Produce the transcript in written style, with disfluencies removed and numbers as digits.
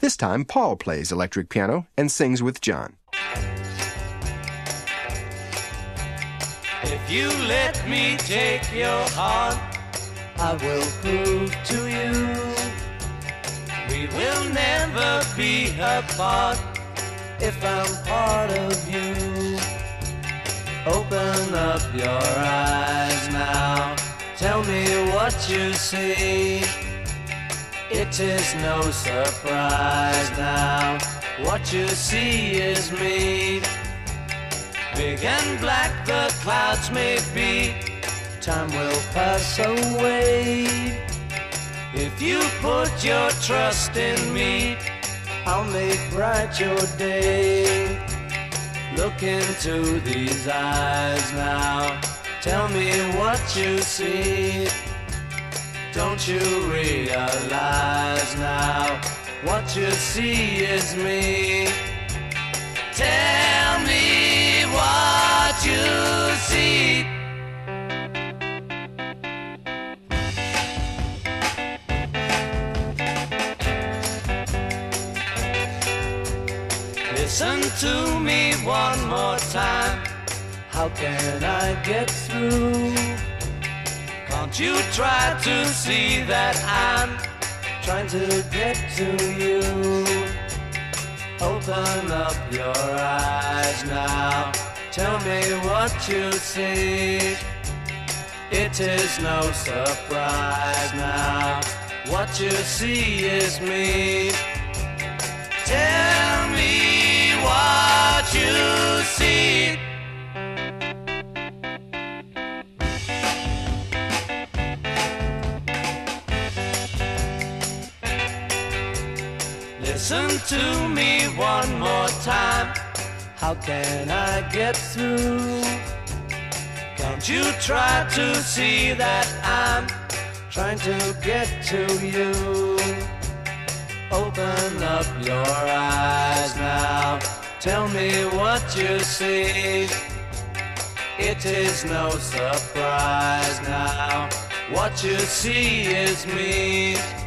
This time, Paul plays electric piano and sings with John. If you let me take your heart, I will prove to you we will never be apart if I'm part of you. Open up your eyes now, tell me what you see. It is no surprise now, what you see is me. Big and black the clouds may be, time will pass away. If you put your trust in me, I'll make bright your day. Look into these eyes now, tell me what you see. Don't you realize now, what you see is me. Tell me what you see. Listen to me one more time. How can I get through? Can't you try to see that I'm trying to get to you? Open up your eyes now, tell me what you see. It is no surprise now, what you see is me. Tell me what you see. Listen to me one more time. How can I get through? Can't you try to see that I'm trying to get to you? Open up your eyes now, tell me what you see. It is no surprise now, what you see is me.